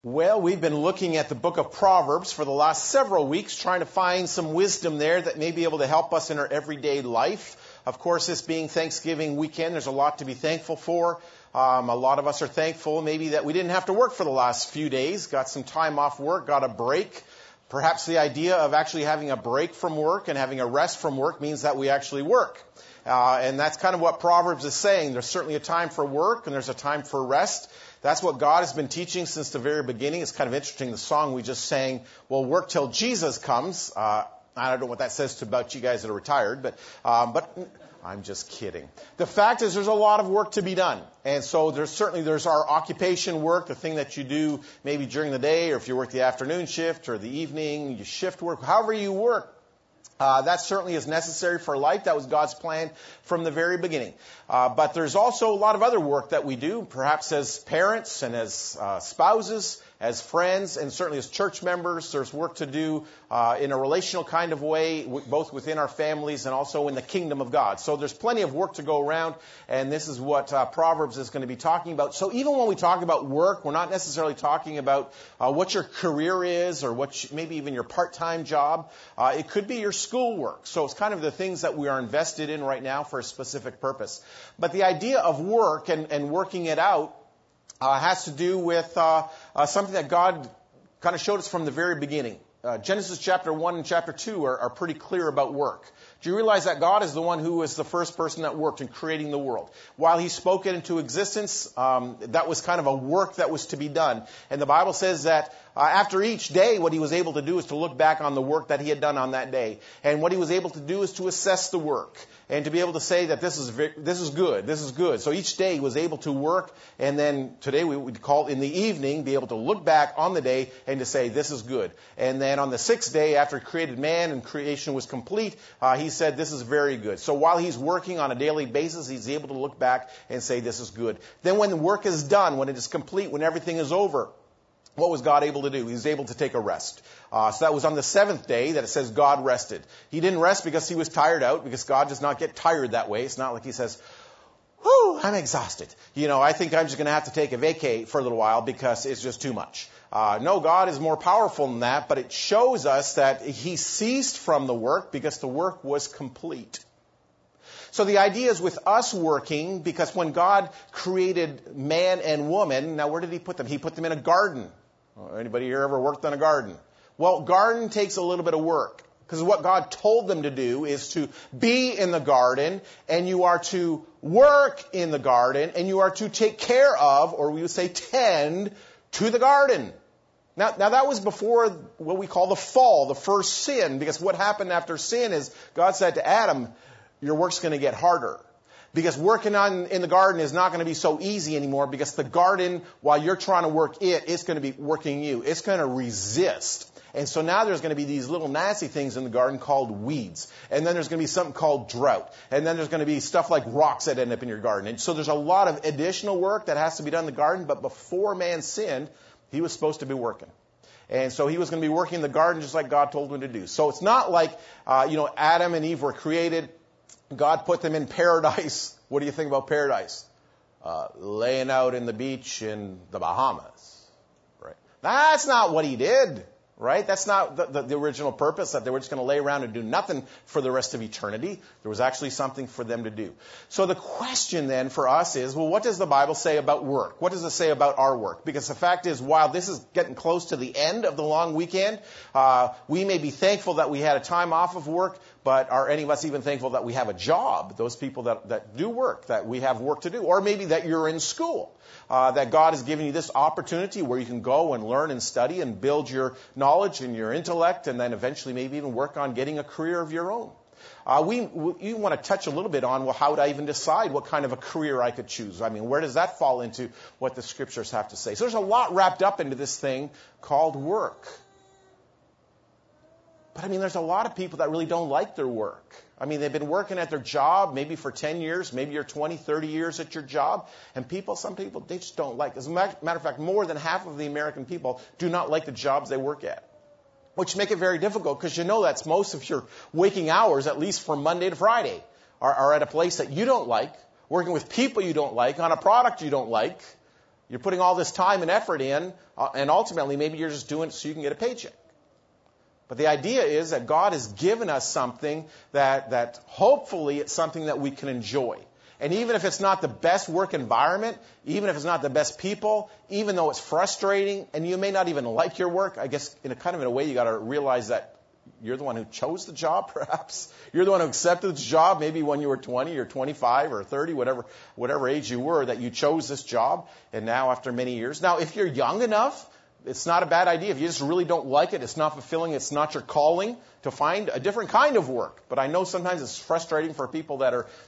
Well, we've been looking at the book of Proverbs for the last several weeks, trying to find some wisdom there that may be able to help us in our everyday life. Of course, this being Thanksgiving weekend, there's a lot to be thankful for. A lot of us are thankful maybe that we didn't have to work for the last few days, got some time off work, got a break. Perhaps the idea of actually having a break from work and having a rest from work means that we actually work. And that's kind of what Proverbs is saying. There's certainly a time for work and there's a time for rest. That's what God has been teaching since the very beginning. It's kind of interesting, the song we just sang, well, work till Jesus comes. I don't know what that says about you guys that are retired, but I'm just kidding. The fact is there's a lot of work to be done. And so there's our occupation work, the thing that you do maybe during the day, or if you work the afternoon shift or the evening, you shift work, however you work. That certainly is necessary for life. That was God's plan from the very beginning. But there's also a lot of other work that we do, perhaps as parents and as spouses, as friends, and certainly as church members. There's work to do in a relational kind of way, both within our families and also in the kingdom of God. So there's plenty of work to go around, and this is what Proverbs is going to be talking about. So even when we talk about work, we're not necessarily talking about what your career is or maybe even your part-time job. It could be your schoolwork. So it's kind of the things that we are invested in right now for a specific purpose. But the idea of work and working it out has to do with something that God kind of showed us from the very beginning. Genesis chapter 1 and chapter 2 are pretty clear about work. Do you realize that God is the one who was the first person that worked in creating the world? While he spoke it into existence, that was kind of a work that was to be done. And the Bible says that after each day, what he was able to do is to look back on the work that he had done on that day. And what he was able to do is to assess the work and to be able to say that this is good, this is good. So each day he was able to work, and then today we would call it in the evening, be able to look back on the day and to say this is good. And then on the sixth day, after he created man and creation was complete, he said this is very good. So while he's working on a daily basis, he's able to look back and say this is good. Then when the work is done, when it is complete, when everything is over, what was God able to do? He was able to take a rest. So that was on the seventh day that it says God rested. He didn't rest because he was tired out, because God does not get tired that way. It's not like he says, whew, I'm exhausted. I think I'm just going to have to take a vacay for a little while because it's just too much. No, God is more powerful than that, but it shows us that he ceased from the work because the work was complete. So the idea is with us working, because when God created man and woman, now where did he put them? He put them in a garden. Anybody here ever worked on a garden? Well, garden takes a little bit of work, because what God told them to do is to be in the garden, and you are to work in the garden, and you are to take care of, or we would say tend to the garden. Now that was before what we call the fall, the first sin, because what happened after sin is God said to Adam, your work's going to get harder. Because working in the garden is not going to be so easy anymore, because the garden, while you're trying to work it's going to be working you. It's going to resist. And so now there's going to be these little nasty things in the garden called weeds. And then there's going to be something called drought. And then there's going to be stuff like rocks that end up in your garden. And so there's a lot of additional work that has to be done in the garden. But before man sinned, he was supposed to be working. And so he was going to be working in the garden just like God told him to do. So it's not like, Adam and Eve were created. God put them in paradise. What do you think about paradise? Laying out in the beach in the Bahamas, right? That's not what he did, right? That's not the original purpose, that they were just going to lay around and do nothing for the rest of eternity. There was actually something for them to do. So the question then for us is, well, what does the Bible say about work? What does it say about our work? Because the fact is, while this is getting close to the end of the long weekend, we may be thankful that we had a time off of work, but are any of us even thankful that we have a job? Those people that do work, that we have work to do. Or maybe that you're in school, that God has given you this opportunity where you can go and learn and study and build your knowledge and your intellect, and then eventually maybe even work on getting a career of your own. You want to touch a little bit on, well, how would I even decide what kind of a career I could choose? I mean, where does that fall into what the scriptures have to say? So there's a lot wrapped up into this thing called work. But there's a lot of people that really don't like their work. They've been working at their job maybe for 10 years, maybe you're 20, 30 years at your job, and some people, they just don't like it. As a matter of fact, more than half of the American people do not like the jobs they work at, which make it very difficult, because that's most of your waking hours, at least from Monday to Friday, are at a place that you don't like, working with people you don't like, on a product you don't like. You're putting all this time and effort in, and ultimately maybe you're just doing it so you can get a paycheck. But the idea is that God has given us something that hopefully it's something that we can enjoy. And even if it's not the best work environment, even if it's not the best people, even though it's frustrating, and you may not even like your work, I guess in a way you got to realize that you're the one who chose the job, perhaps. You're the one who accepted the job, maybe when you were 20 or 25 or 30, whatever age you were, that you chose this job, and now after many years. Now, if you're young enough, it's not a bad idea. If you just really don't like it, it's not fulfilling, it's not your calling, to find a different kind of work. But I know sometimes it's frustrating for people that are,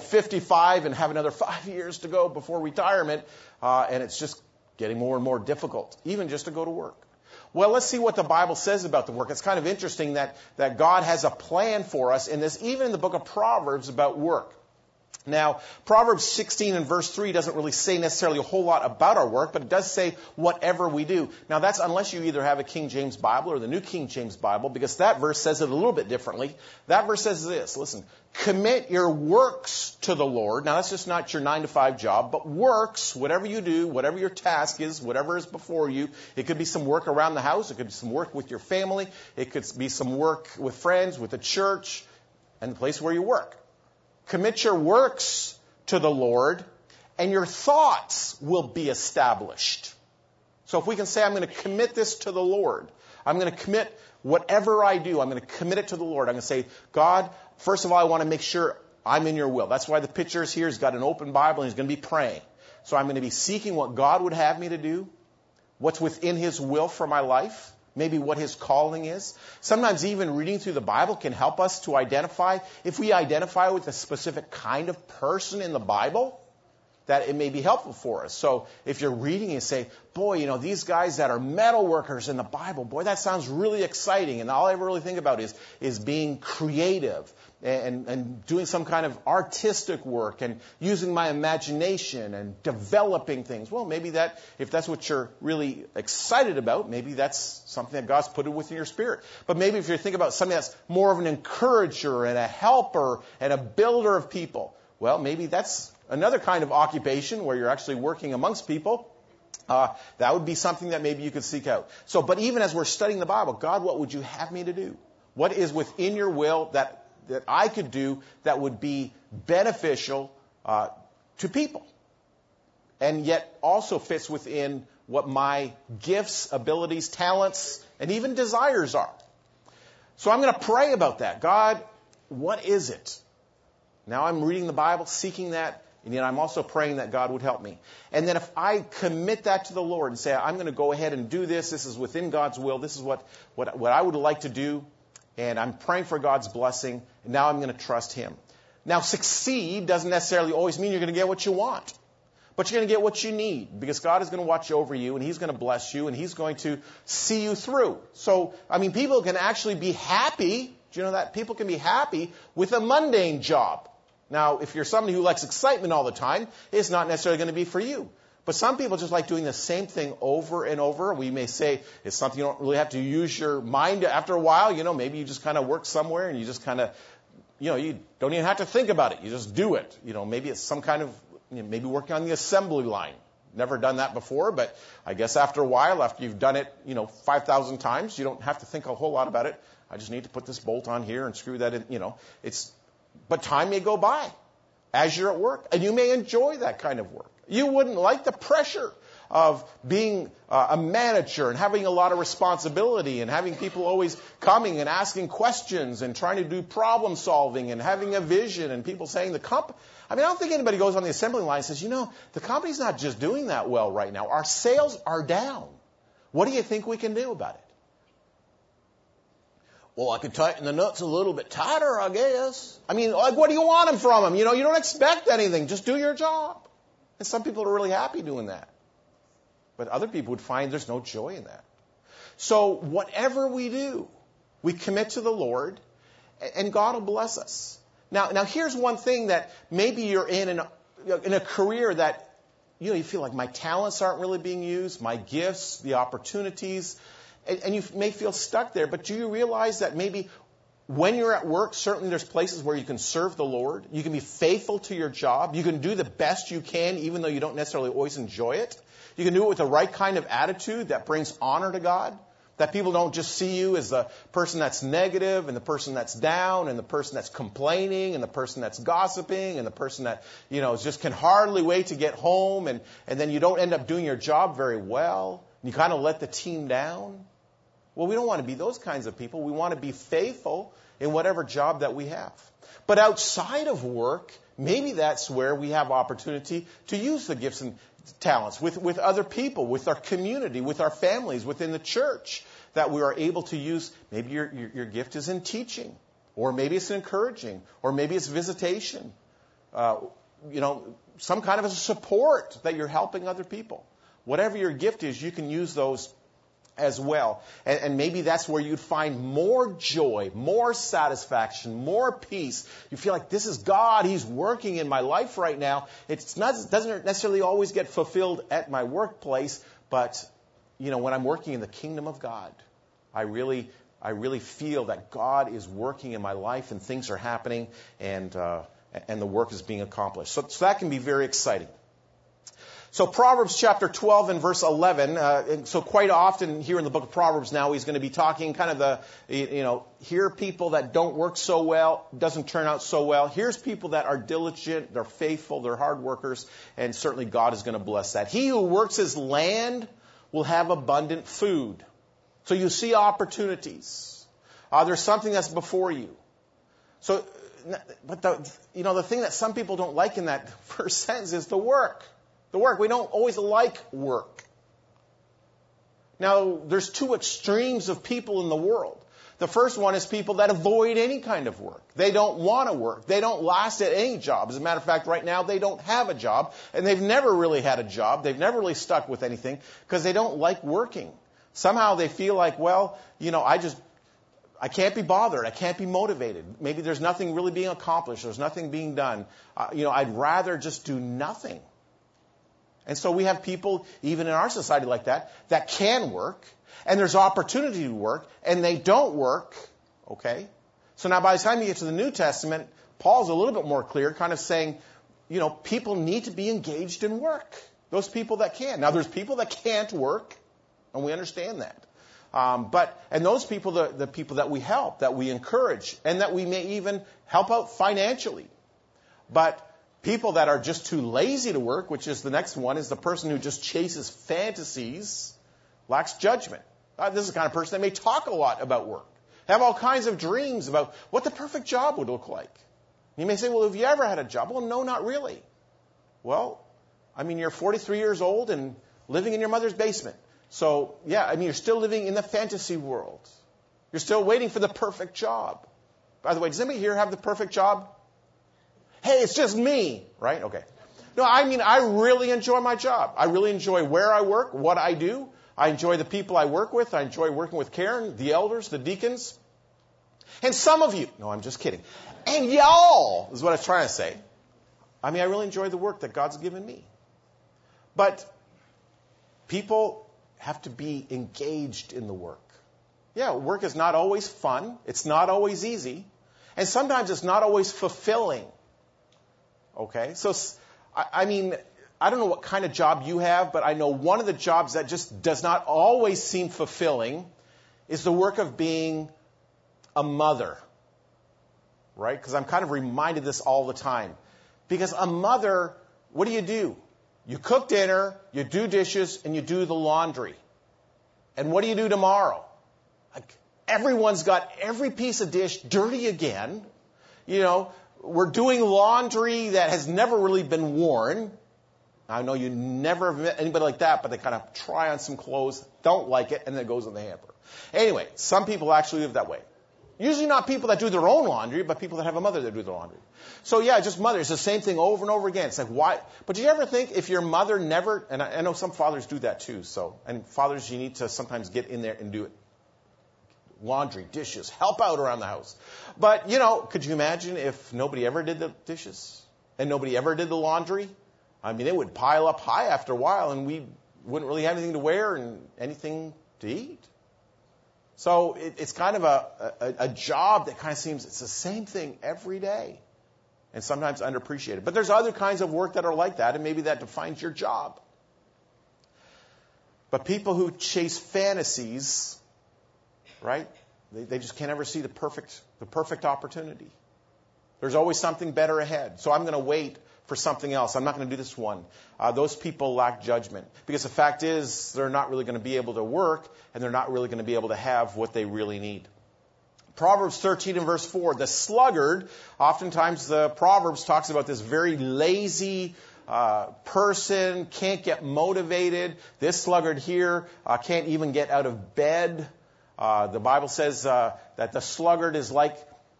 55 and have another 5 years to go before retirement, and it's just getting more and more difficult, even just to go to work. Well, let's see what the Bible says about the work. It's kind of interesting that God has a plan for us in this, even in the book of Proverbs, about work. Now, Proverbs 16 and verse 3 doesn't really say necessarily a whole lot about our work, but it does say whatever we do. Now, that's unless you either have a King James Bible or the New King James Bible, because that verse says it a little bit differently. That verse says this, listen, commit your works to the Lord. Now, that's just not your 9-to-5 job, but works, whatever you do, whatever your task is, whatever is before you. It could be some work around the house. It could be some work with your family. It could be some work with friends, with the church, and the place where you work. Commit your works to the Lord, and your thoughts will be established. So if we can say, I'm going to commit this to the Lord. I'm going to commit whatever I do. I'm going to commit it to the Lord. I'm going to say, God, first of all, I want to make sure I'm in your will. That's why the picture is here. He's got an open Bible, and he's going to be praying. So I'm going to be seeking what God would have me to do, what's within his will for my life. Maybe what his calling is. Sometimes even reading through the Bible can help us to identify. If we identify with a specific kind of person in the Bible, that it may be helpful for us. So if you're reading and say, boy, these guys that are metal workers in the Bible, boy, that sounds really exciting. And all I ever really think about is being creative and doing some kind of artistic work and using my imagination and developing things. Well, maybe if that's what you're really excited about, maybe that's something that God's put within your spirit. But maybe if you think about something that's more of an encourager and a helper and a builder of people, well, maybe that's another kind of occupation where you're actually working amongst people. That would be something that maybe you could seek out. So, but even as we're studying the Bible, God, what would you have me to do? What is within your will that I could do that would be beneficial to people, and yet also fits within what my gifts, abilities, talents, and even desires are? So I'm going to pray about that. God, what is it? Now I'm reading the Bible, seeking that, and yet I'm also praying that God would help me. And then if I commit that to the Lord and say, I'm going to go ahead and do this, this is within God's will, this is what I would like to do, and I'm praying for God's blessing, and now I'm going to trust him. Now, succeed doesn't necessarily always mean you're going to get what you want, but you're going to get what you need, because God is going to watch over you, and he's going to bless you, and he's going to see you through. So, people can actually be happy. Do you know that? People can be happy with a mundane job. Now, if you're somebody who likes excitement all the time, it's not necessarily going to be for you. But some people just like doing the same thing over and over. We may say it's something you don't really have to use your mind after a while. Maybe you just kind of work somewhere and you just kind of, you don't even have to think about it. You just do it. Maybe it's some kind of, maybe working on the assembly line. Never done that before, but I guess after a while, after you've done it, 5,000 times, you don't have to think a whole lot about it. I just need to put this bolt on here and screw that in, But time may go by as you're at work, and you may enjoy that kind of work. You wouldn't like the pressure of being a manager and having a lot of responsibility and having people always coming and asking questions and trying to do problem solving and having a vision and people saying I don't think anybody goes on the assembly line and says, the company's not just doing that well right now. Our sales are down. What do you think we can do about it? Well, I could tighten the nuts a little bit tighter, I guess. What do you want them from them? You don't expect anything. Just do your job. And some people are really happy doing that. But other people would find there's no joy in that. So whatever we do, we commit to the Lord, and God will bless us. Now here's one thing that maybe you're in a career that, you feel like my talents aren't really being used, my gifts, the opportunities, and you may feel stuck there. But do you realize that maybe when you're at work, certainly there's places where you can serve the Lord. You can be faithful to your job. You can do the best you can, even though you don't necessarily always enjoy it. You can do it with the right kind of attitude that brings honor to God. That people don't just see you as the person that's negative and the person that's down and the person that's complaining and the person that's gossiping and the person that, just can hardly wait to get home and then you don't end up doing your job very well. You kind of let the team down. Well, we don't want to be those kinds of people. We want to be faithful in whatever job that we have. But outside of work, maybe that's where we have opportunity to use the gifts and talents with other people, with our community, with our families, within the church, that we are able to use. Maybe your gift is in teaching, or maybe it's encouraging, or maybe it's visitation. Some kind of a support that you're helping other people. Whatever your gift is, you can use those as well. And maybe that's where you'd find more joy, more satisfaction, more peace. You feel like this is God. He's working in my life right now. It doesn't necessarily always get fulfilled at my workplace, but when I'm working in the kingdom of God, I really feel that God is working in my life and things are happening and the work is being accomplished. So that can be very exciting. So Proverbs chapter 12 and verse 11, so quite often here in the book of Proverbs now, he's going to be talking kind of here are people that don't work so well, doesn't turn out so well. Here's people that are diligent, they're faithful, they're hard workers, and certainly God is going to bless that. He who works his land will have abundant food. So you see opportunities. There's something that's before you. So, but the thing that some people don't like in that first sentence is the work. The work. We don't always like work. Now, there's two extremes of people in the world. The first one is people that avoid any kind of work. They don't want to work. They don't last at any job. As a matter of fact, right now, they don't have a job, and they've never really had a job. They've never really stuck with anything because they don't like working. Somehow they feel like, I can't be bothered. I can't be motivated. Maybe there's nothing really being accomplished. There's nothing being done. I'd rather just do nothing. And so we have people, even in our society like that can work, and there's opportunity to work, and they don't work, okay? So now by the time you get to the New Testament, Paul's a little bit more clear, kind of saying, people need to be engaged in work. Those people that can. Now, there's people that can't work, and we understand that. And those people, the people that we help, that we encourage, and that we may even help out financially. But people that are just too lazy to work, which is the next one, is the person who just chases fantasies, lacks judgment. This is the kind of person that may talk a lot about work, have all kinds of dreams about what the perfect job would look like. You may say, well, have you ever had a job? Well, no, not really. Well, you're 43 years old and living in your mother's basement. So, you're still living in the fantasy world. You're still waiting for the perfect job. By the way, does anybody here have the perfect job? Hey, it's just me, right? Okay. No, I really enjoy my job. I really enjoy where I work, what I do. I enjoy the people I work with. I enjoy working with Karen, the elders, the deacons. And some of you, no, I'm just kidding. And y'all is what I was trying to say. I really enjoy the work that God's given me. But people have to be engaged in the work. Work is not always fun. It's not always easy. And sometimes it's not always fulfilling. Okay, so, I don't know what kind of job you have, but I know one of the jobs that just does not always seem fulfilling is the work of being a mother, right? Because I'm kind of reminded of this all the time. Because a mother, what do? You cook dinner, you do dishes, and you do the laundry. And what do you do tomorrow? Everyone's got every piece of dish dirty again, We're doing laundry that has never really been worn. I know you never have met anybody like that, but they kind of try on some clothes, don't like it, and then it goes in the hamper. Anyway, some people actually live that way. Usually not people that do their own laundry, but people that have a mother that do their laundry. So just mother. It's the same thing over and over again. It's like, why? But do you ever think if your mother never, and I know some fathers do that too, and fathers, you need to sometimes get in there and do it. Laundry, dishes, help out around the house. But, could you imagine if nobody ever did the dishes and nobody ever did the laundry? It would pile up high after a while and we wouldn't really have anything to wear and anything to eat. So it's kind of a job that kind of seems it's the same thing every day and sometimes underappreciated. But there's other kinds of work that are like that, and maybe that defines your job. But people who chase fantasies, right? They just can't ever see the perfect opportunity. There's always something better ahead. So I'm going to wait for something else. I'm not going to do this one. Those people lack judgment. Because the fact is, they're not really going to be able to work, and they're not really going to be able to have what they really need. Proverbs 13 and verse 4, the sluggard, oftentimes the Proverbs talks about this very lazy person, can't get motivated. This sluggard here can't even get out of bed. The Bible says that the sluggard is like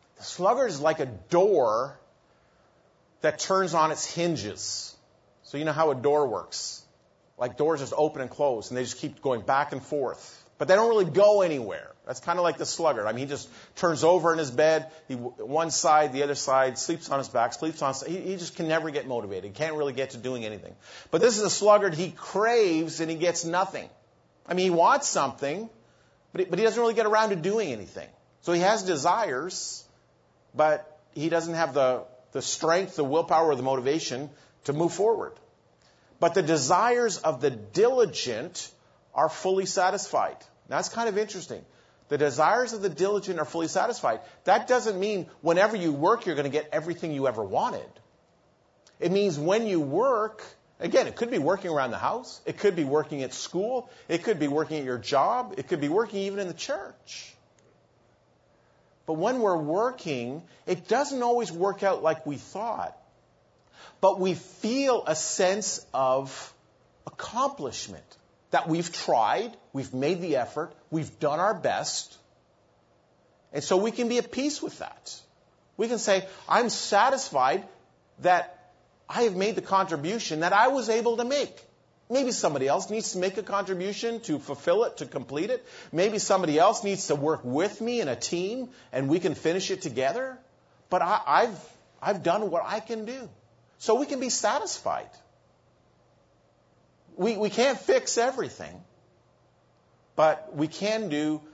a door that turns on its hinges. So you know how a door works. Like doors just open and close, and they just keep going back and forth. But they don't really go anywhere. That's kind of like the sluggard. I mean, he just turns over in his bed, one side, the other side, sleeps on his back, he just can never get motivated. He can't really get to doing anything. But this is a sluggard. He craves and he gets nothing. I mean, he wants something, but he doesn't really get around to doing anything. So he has desires, but he doesn't have the strength, the willpower, or the motivation to move forward. But the desires of the diligent are fully satisfied. Now, that's kind of interesting. The desires of the diligent are fully satisfied. That doesn't mean whenever you work, you're going to get everything you ever wanted. It means when you work, again, it could be working around the house. It could be working at school. It could be working at your job. It could be working even in the church. But when we're working, it doesn't always work out like we thought. But we feel a sense of accomplishment. That we've tried, we've made the effort, we've done our best. And so we can be at peace with that. We can say, I'm satisfied that I have made the contribution that I was able to make. Maybe somebody else needs to make a contribution to fulfill it, to complete it. Maybe somebody else needs to work with me in a team and we can finish it together. But I've done what I can do. So we can be satisfied. We can't fix everything, but we can do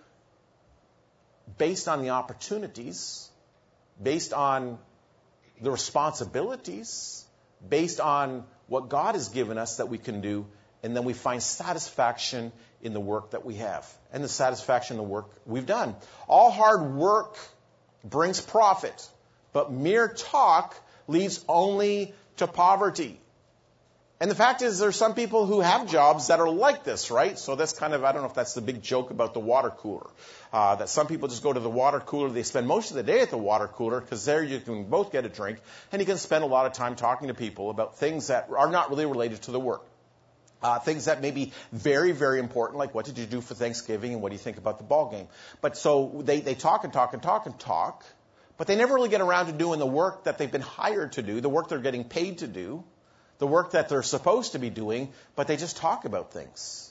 based on the opportunities, based on the responsibilities, based on what God has given us that we can do, and then we find satisfaction in the work that we have and the satisfaction in the work we've done. All hard work brings profit, but mere talk leads only to poverty. And the fact is, there's some people who have jobs that are like this, right? So that's kind of, I don't know if that's the big joke about the water cooler. That some people just go to the water cooler. They spend most of the day at the water cooler because there you can both get a drink. And you can spend a lot of time talking to people about things that are not really related to the work. Things that may be very, very important, like what did you do for Thanksgiving and what do you think about the ball game? But so they talk and talk and talk and talk, but they never really get around to doing the work that they've been hired to do, the work they're getting paid to do. The work that they're supposed to be doing, but they just talk about things.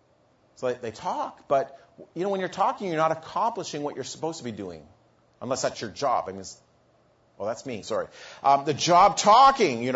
So they talk, but when you're talking, you're not accomplishing what you're supposed to be doing, unless that's your job. I mean, that's me. Sorry, the job talking.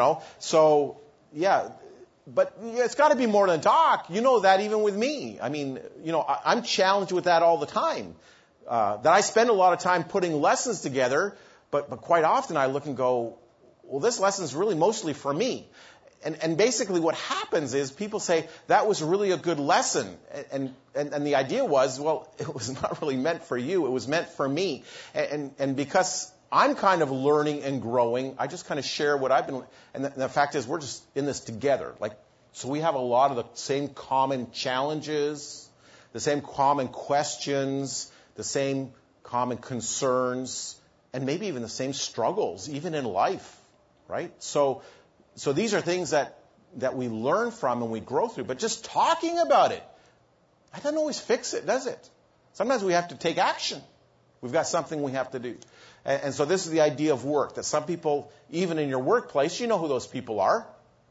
So yeah, but it's got to be more than talk. You know that even with me. I mean, I'm challenged with that all the time. That I spend a lot of time putting lessons together, but quite often I look and go, well, this lesson is really mostly for me. And basically what happens is people say, that was really a good lesson. And the idea was, well, it was not really meant for you. It was meant for me. And because I'm kind of learning and growing, I just kind of share what I've been. And the fact is, we're just in this together. So we have a lot of the same common challenges, the same common questions, the same common concerns, and maybe even the same struggles, even in life, right? So these are things that we learn from and we grow through. But just talking about it, that doesn't always fix it, does it? Sometimes we have to take action. We've got something we have to do. And so this is the idea of work, that some people, even in your workplace, you know who those people are.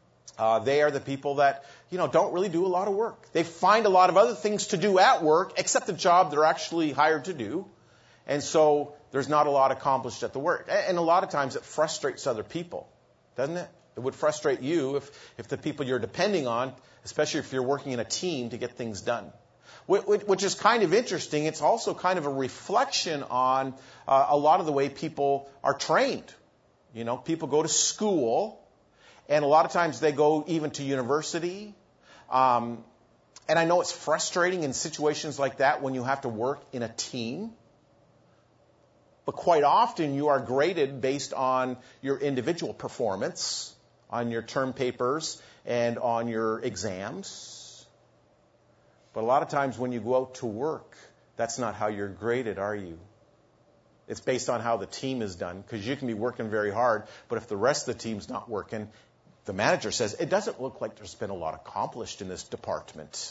They are the people that, don't really do a lot of work. They find a lot of other things to do at work, except the job they're actually hired to do. And so there's not a lot accomplished at the work. And a lot of times it frustrates other people, doesn't it? It would frustrate you if the people you're depending on, especially if you're working in a team to get things done. Which is kind of interesting. It's also kind of a reflection on a lot of the way people are trained. People go to school, and a lot of times they go even to university. And I know it's frustrating in situations like that when you have to work in a team. But quite often you are graded based on your individual performance, on your term papers, and on your exams. But a lot of times when you go out to work, that's not how you're graded, are you? It's based on how the team is done, because you can be working very hard, but if the rest of the team's not working, the manager says, it doesn't look like there's been a lot accomplished in this department.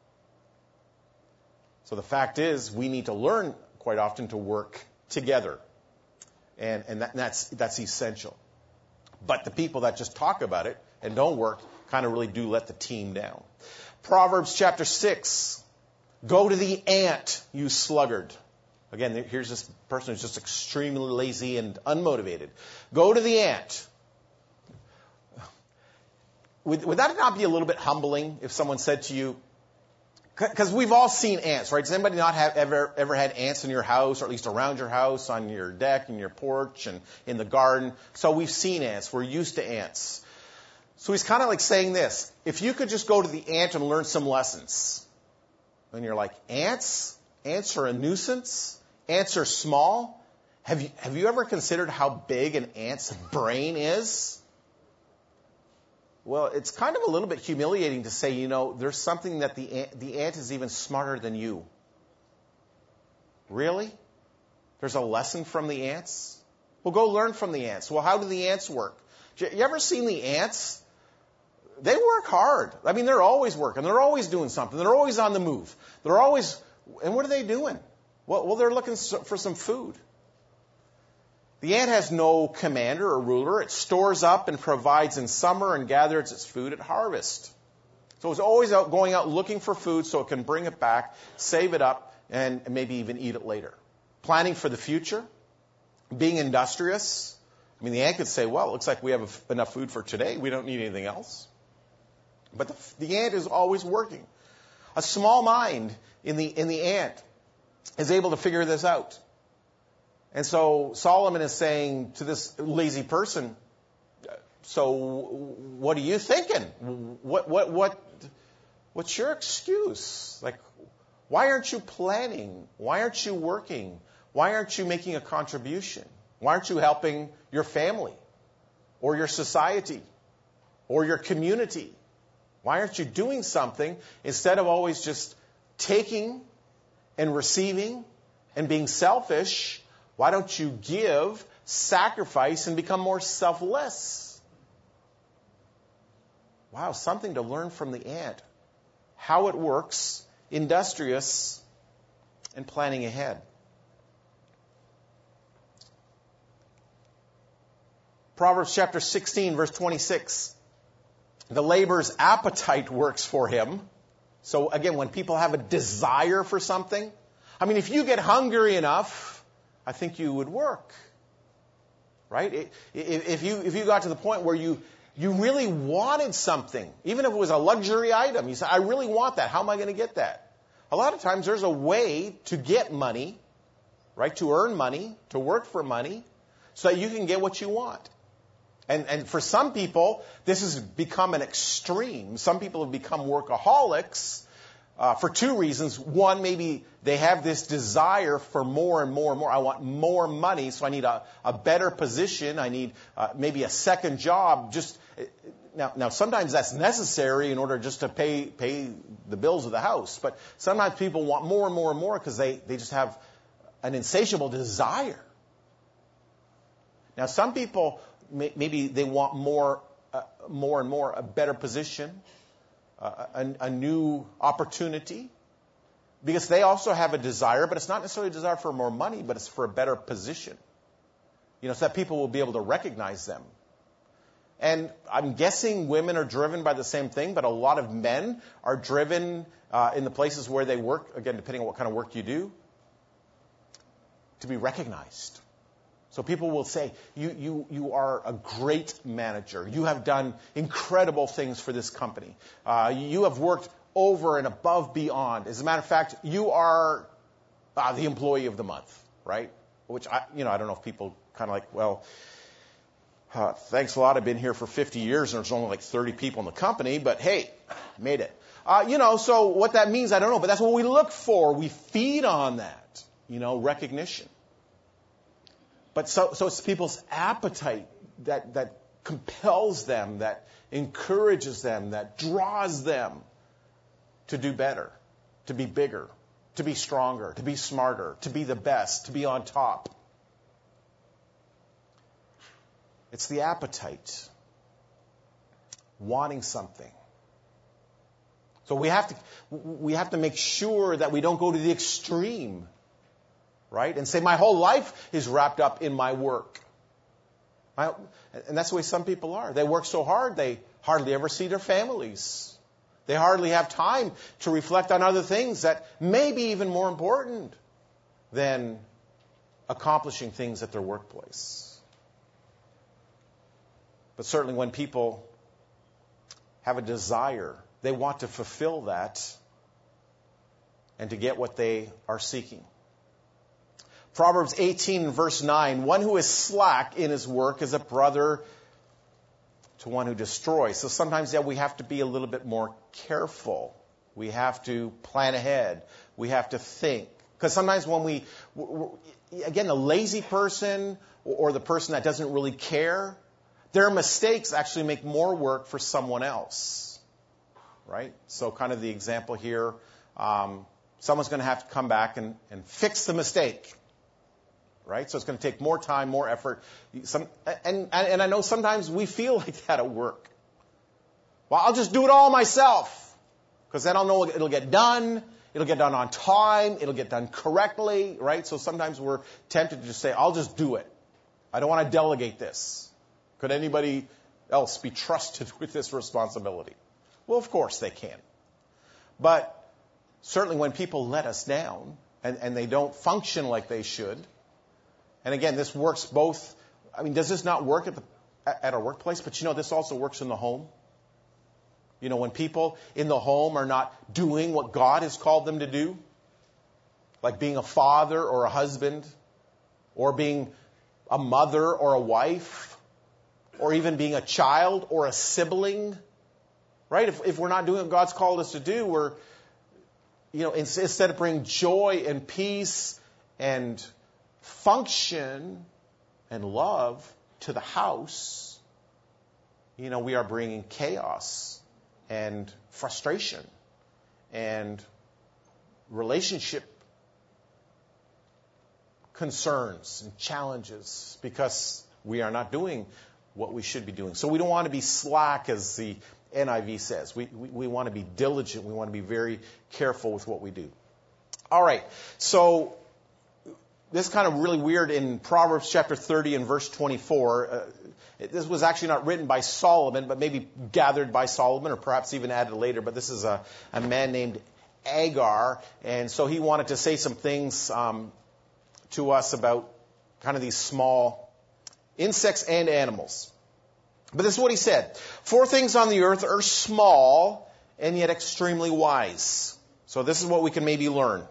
So the fact is, we need to learn quite often to work together. And that's essential. But the people that just talk about it and don't work kind of really do let the team down. Proverbs chapter 6. Go to the ant, you sluggard. Again, here's this person who's just extremely lazy and unmotivated. Go to the ant. Would that not be a little bit humbling if someone said to you, because we've all seen ants, right? Does anybody not have ever had ants in your house, or at least around your house, on your deck, in your porch, and in the garden? So we've seen ants. We're used to ants. So he's kind of like saying this. If you could just go to the ant and learn some lessons. And you're like, ants? Ants are a nuisance? Ants are small? Have you ever considered how big an ant's brain is? Well, it's kind of a little bit humiliating to say, there's something that the ant is even smarter than you. Really? There's a lesson from the ants? Well, go learn from the ants. Well, how do the ants work? You ever seen the ants? They work hard. I mean, they're always working. They're always doing something. They're always on the move. And what are they doing? Well, they're looking for some food. The ant has no commander or ruler. It stores up and provides in summer and gathers its food at harvest. So it's always going out looking for food so it can bring it back, save it up, and maybe even eat it later. Planning for the future, being industrious. I mean, the ant could say, well, it looks like we have enough food for today. We don't need anything else. But the ant is always working. A small mind in the ant is able to figure this out. And so Solomon is saying to this lazy person, so what are you thinking? What's your excuse? Like, why aren't you planning? Why aren't you working? Why aren't you making a contribution? Why aren't you helping your family or your society or your community? Why aren't you doing something instead of always just taking and receiving and being selfish? Why don't you give, sacrifice, and become more selfless? Wow, something to learn from the ant. How it works, industrious, and planning ahead. Proverbs chapter 16, verse 26. The laborer's appetite works for him. So again, when people have a desire for something, I mean, if you get hungry enough, I think you would work. Right? If you got to the point where you really wanted something, even if it was a luxury item, you said, I really want that. How am I going to get that? A lot of times there's a way to get money, right? To earn money, to work for money, so that you can get what you want. And for some people, this has become an extreme. Some people have become workaholics for two reasons. One, maybe they have this desire for more and more and more. I want more money, so I need a better position. I need maybe a second job. Now, sometimes that's necessary in order just to pay the bills of the house. But sometimes people want more and more and more because they just have an insatiable desire. Now, some people, maybe they want more and more, a better position, a new opportunity, because they also have a desire, but it's not necessarily a desire for more money, but it's for a better position, so that people will be able to recognize them. And I'm guessing women are driven by the same thing, but a lot of men are driven in the places where they work, again, depending on what kind of work you do, to be recognized. So people will say, you are a great manager. You have done incredible things for this company. You have worked over and above beyond. As a matter of fact, you are the employee of the month, right? Which, I don't know if people kind of like, well, thanks a lot. I've been here for 50 years and there's only like 30 people in the company, but hey, made it. So what that means, I don't know, but that's what we look for. We feed on that, recognition. But so it's people's appetite that compels them, that encourages them, that draws them to do better, to be bigger, to be stronger, to be smarter, to be the best, to be on top. It's the appetite, wanting something. So we have to make sure that we don't go to the extreme, right? And say my whole life is wrapped up in my work. And that's the way some people are. They work so hard, they hardly ever see their families. They hardly have time to reflect on other things that may be even more important than accomplishing things at their workplace. But certainly when people have a desire, they want to fulfill that and to get what they are seeking. Proverbs 18 verse 9, one who is slack in his work is a brother to one who destroys. So sometimes, we have to be a little bit more careful. We have to plan ahead. We have to think. Because sometimes when again, the lazy person or the person that doesn't really care, their mistakes actually make more work for someone else. Right? So kind of the example here, someone's going to have to come back and fix the mistake. Right? So it's going to take more time, more effort. And I know sometimes we feel like that at work. Well, I'll just do it all myself. Because then I'll know it'll get done. It'll get done on time. It'll get done correctly. Right? So sometimes we're tempted to just say, I'll just do it. I don't want to delegate this. Could anybody else be trusted with this responsibility? Well, of course they can. But certainly when people let us down and they don't function like they should, and again, this works both. Does this not work at our workplace? But this also works in the home. When people in the home are not doing what God has called them to do, like being a father or a husband, or being a mother or a wife, or even being a child or a sibling, right? If we're not doing what God's called us to do, we're, instead of bringing joy and peace and function and love to the house, we are bringing chaos and frustration and relationship concerns and challenges because we are not doing what we should be doing. So we don't want to be slack, as the NIV says. We want to be diligent. We want to be very careful with what we do. All right. So this is kind of really weird in Proverbs chapter 30 and verse 24. This was actually not written by Solomon, but maybe gathered by Solomon or perhaps even added later. But this is a man named Agar. And so he wanted to say some things to us about kind of these small insects and animals. But this is what he said. 4 things on the earth are small and yet extremely wise. So this is what we can maybe learn.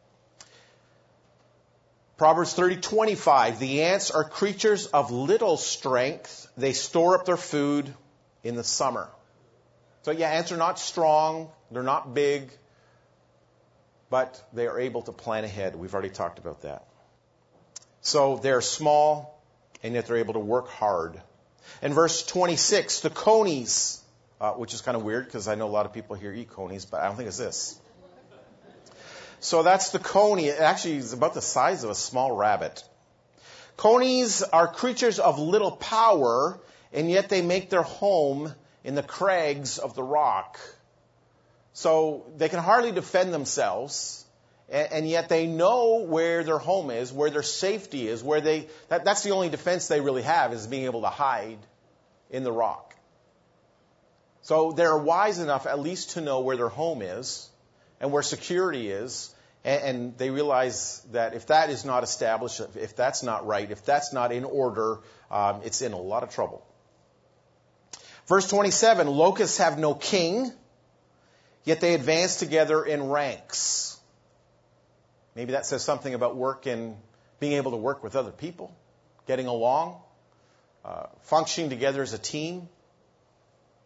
Proverbs 30:25. The ants are creatures of little strength. They store up their food in the summer. So ants are not strong. They're not big. But they are able to plan ahead. We've already talked about that. So they're small, and yet they're able to work hard. In verse 26, the conies, which is kind of weird because I know a lot of people here eat conies, but I don't think it's this. So that's the coney. It actually is about the size of a small rabbit. Conies are creatures of little power, and yet they make their home in the crags of the rock. So they can hardly defend themselves, and yet they know where their home is, where their safety is, that's the only defense they really have, is being able to hide in the rock. So they're wise enough at least to know where their home is and where security is, and they realize that if that is not established, if that's not right, if that's not in order, it's in a lot of trouble. Verse 27, locusts have no king, yet they advance together in ranks. Maybe that says something about work and being able to work with other people, getting along, functioning together as a team.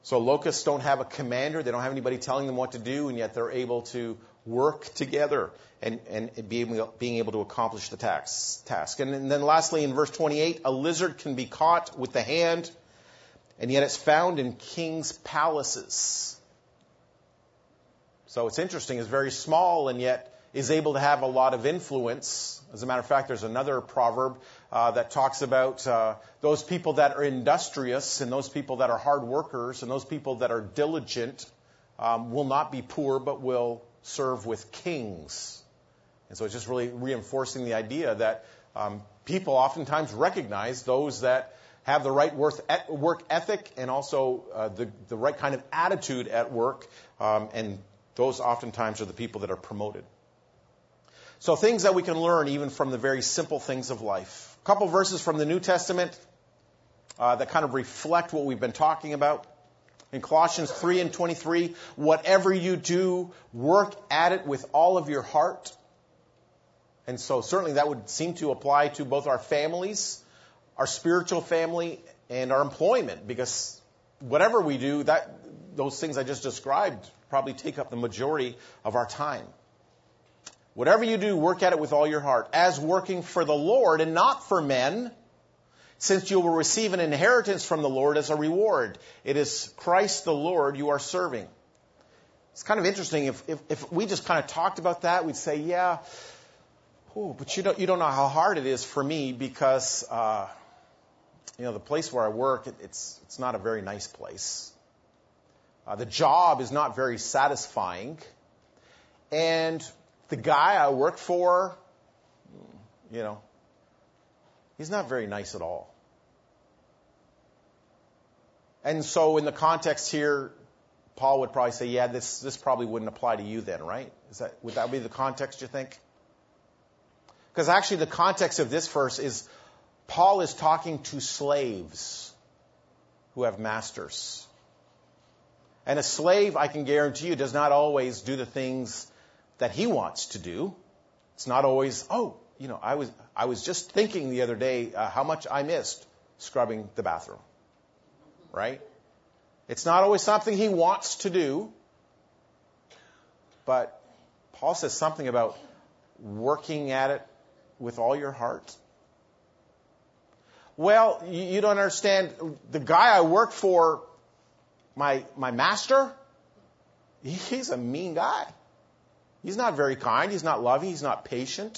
So locusts don't have a commander. They don't have anybody telling them what to do, and yet they're able to work together and being able to accomplish the task. And then lastly, in verse 28, a lizard can be caught with the hand, and yet it's found in kings' palaces. So it's interesting. It's very small, and yet is able to have a lot of influence. As a matter of fact, there's another proverb that talks about those people that are industrious and those people that are hard workers and those people that are diligent will not be poor but will serve with kings. And so it's just really reinforcing the idea that people oftentimes recognize those that have the right work ethic and also the right kind of attitude at work, and those oftentimes are the people that are promoted. So things that we can learn even from the very simple things of life. A couple verses from the New Testament that kind of reflect what we've been talking about. In Colossians 3:23, whatever you do, work at it with all of your heart. And so certainly that would seem to apply to both our families, our spiritual family, and our employment, because whatever we do, those things I just described probably take up the majority of our time. Whatever you do, work at it with all your heart, as working for the Lord and not for men, since you will receive an inheritance from the Lord as a reward. It is Christ the Lord you are serving. It's kind of interesting. If we just kind of talked about that, we'd say, yeah, but you don't know how hard it is for me because the place where I work, it's not a very nice place. The job is not very satisfying. And the guy I work for, he's not very nice at all. And so in the context here, Paul would probably say, yeah, this probably wouldn't apply to you then, right? Would that be the context, you think? Because actually the context of this verse is Paul is talking to slaves who have masters. And a slave, I can guarantee you, does not always do the things that he wants to do. It's not always, I was just thinking the other day how much I missed scrubbing the bathroom. Right? It's not always something he wants to do. But Paul says something about working at it with all your heart. Well, you don't understand. The guy I work for, my master, he's a mean guy. He's not very kind. He's not loving. He's not patient.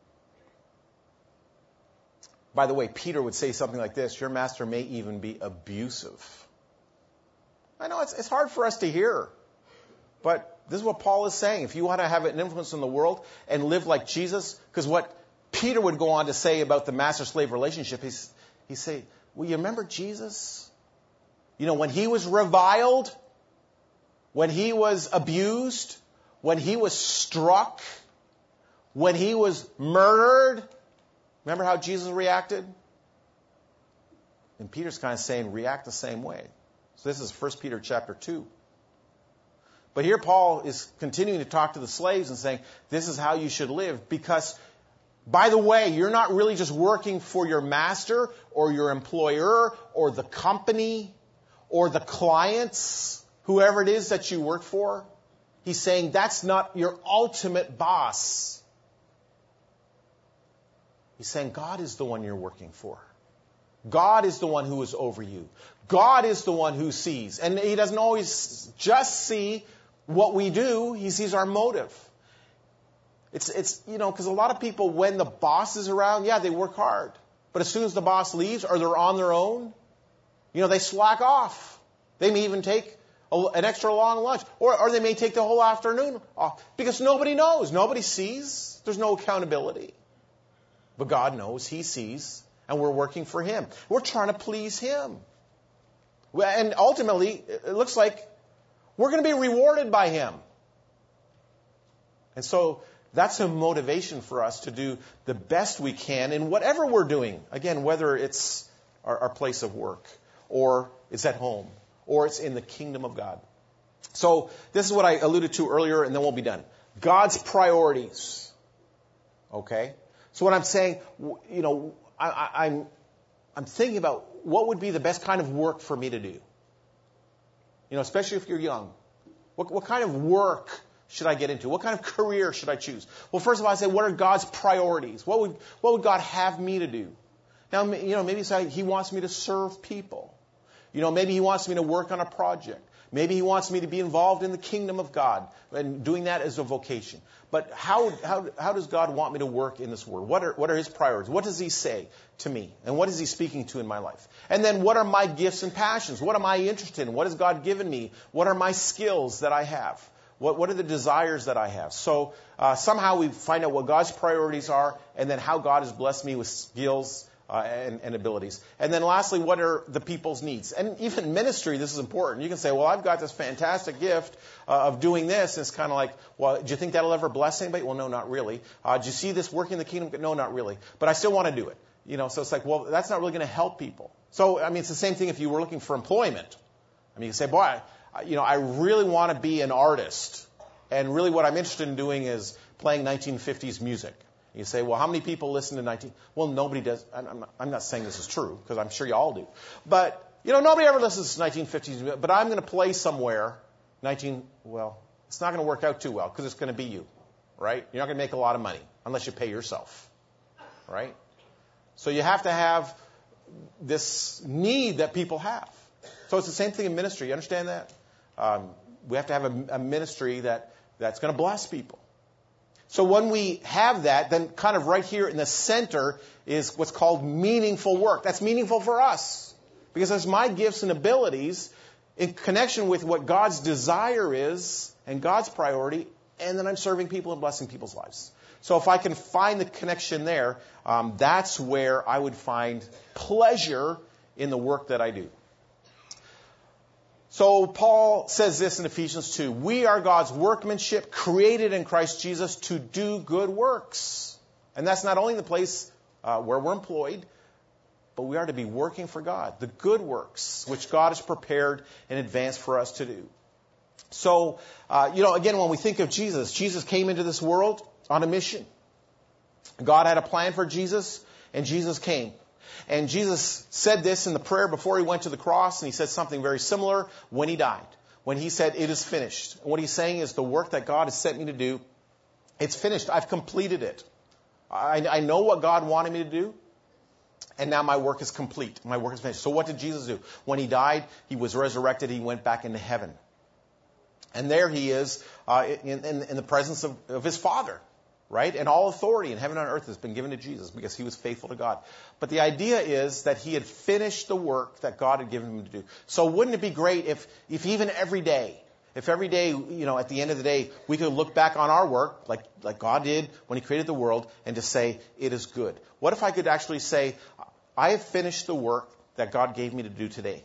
By the way, Peter would say something like this: your master may even be abusive. I know it's hard for us to hear, but this is what Paul is saying. If you want to have an influence in the world and live like Jesus, because what Peter would go on to say about the master-slave relationship, he'd say, well, you remember Jesus? When he was reviled, when he was abused, when he was struck, when he was murdered, remember how Jesus reacted? And Peter's kind of saying, react the same way. So this is 1 Peter chapter 2. But here Paul is continuing to talk to the slaves and saying, this is how you should live. Because, by the way, you're not really just working for your master or your employer or the company or the clients, whoever it is that you work for. He's saying that's not your ultimate boss. He's saying God is the one you're working for. God is the one who is over you. God is the one who sees. And he doesn't always just see what we do. He sees our motive. It's because a lot of people, when the boss is around, yeah, they work hard. But as soon as the boss leaves or they're on their own, they slack off. They may even take an extra long lunch. Or they may take the whole afternoon off. Because nobody knows. Nobody sees. There's no accountability. But God knows. He sees. And we're working for Him. We're trying to please Him. And ultimately, it looks like we're going to be rewarded by Him. And so that's a motivation for us to do the best we can in whatever we're doing. Again, whether it's our place of work, or it's at home, or it's in the kingdom of God. So this is what I alluded to earlier, and then we'll be done. God's priorities. Okay? So what I'm saying, I'm thinking about what would be the best kind of work for me to do. Especially if you're young. What kind of work should I get into? What kind of career should I choose? Well, first of all, I say, what are God's priorities? What would God have me to do? Now, maybe He wants me to serve people. Maybe He wants me to work on a project. Maybe He wants me to be involved in the kingdom of God and doing that as a vocation. But how does God want me to work in this world? What are His priorities? What does He say to me? And what is He speaking to in my life? And then what are my gifts and passions? What am I interested in? What has God given me? What are my skills that I have? What are the desires that I have? So somehow we find out what God's priorities are, and then how God has blessed me with skills and abilities. And then lastly, what are the people's needs? And even ministry, this is important. You can say, well, I've got this fantastic gift of doing this. And it's kind of like, well, do you think that'll ever bless anybody? Well, no, not really. Do you see this working in the kingdom? No, not really. But I still want to do it. So it's like, well, that's not really going to help people. So, it's the same thing if you were looking for employment. You say, boy, I really want to be an artist. And really what I'm interested in doing is playing 1950s music. You say, well, how many people listen to 19? Well, nobody does. I'm not saying this is true, because I'm sure you all do. But, nobody ever listens to 1950s music. But I'm going to play somewhere well, it's not going to work out too well, because it's going to be you, right? You're not going to make a lot of money unless you pay yourself, right? So you have to have this need that people have. So it's the same thing in ministry. You understand that? We have to have a ministry that's going to bless people. So when we have that, then kind of right here in the center is what's called meaningful work. That's meaningful for us, because it's my gifts and abilities in connection with what God's desire is and God's priority, and then I'm serving people and blessing people's lives. So if I can find the connection there, that's where I would find pleasure in the work that I do. So Paul says this in Ephesians 2. We are God's workmanship, created in Christ Jesus to do good works. And that's not only the place where we're employed, but we are to be working for God. The good works, which God has prepared in advance for us to do. So, again, when we think of Jesus, Jesus came into this world on a mission. God had a plan for Jesus, and Jesus came. And Jesus said this in the prayer before He went to the cross, and He said something very similar when He died. When He said, it is finished. And what He's saying is the work that God has sent me to do, it's finished. I've completed it. I know what God wanted me to do, and now my work is complete. My work is finished. So what did Jesus do? When He died, He was resurrected. He went back into heaven. And there He is in the presence of His Father. Right? And all authority in heaven and on earth has been given to Jesus because He was faithful to God. But the idea is that He had finished the work that God had given Him to do. So wouldn't it be great if even every day, at the end of the day, we could look back on our work like God did when He created the world and to say, it is good. What if I could actually say, I have finished the work that God gave me to do today?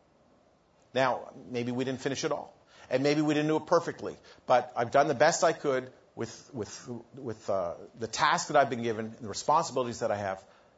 Now, maybe we didn't finish it all. And maybe we didn't do it perfectly. But I've done the best I could with the task that I've been given and the responsibilities that I have.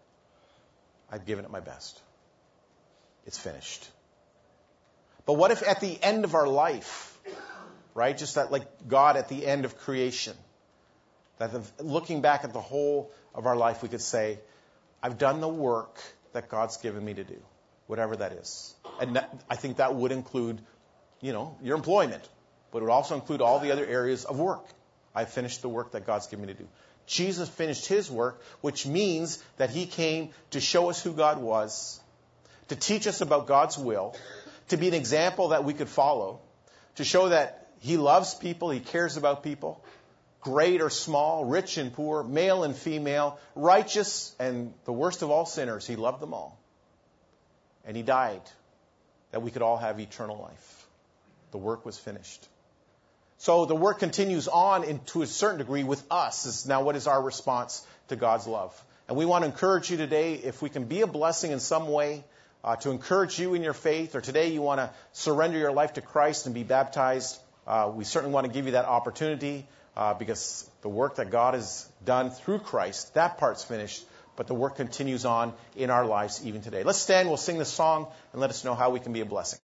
I've given it my best. It's finished. But what if at the end of our life, right, just that like God at the end of creation, looking back at the whole of our life, we could say, I've done the work that God's given me to do, whatever that is. And I think that would include, your employment, but it would also include all the other areas of work. I finished the work that God's given me to do. Jesus finished His work, which means that He came to show us who God was, to teach us about God's will, to be an example that we could follow, to show that He loves people, He cares about people, great or small, rich and poor, male and female, righteous and the worst of all sinners. He loved them all. And He died that we could all have eternal life. The work was finished. So the work continues on to a certain degree with us. Now, what is our response to God's love? And we want to encourage you today, if we can be a blessing in some way, to encourage you in your faith, or today you want to surrender your life to Christ and be baptized, we certainly want to give you that opportunity because the work that God has done through Christ, that part's finished, but the work continues on in our lives even today. Let's stand, we'll sing this song, and let us know how we can be a blessing.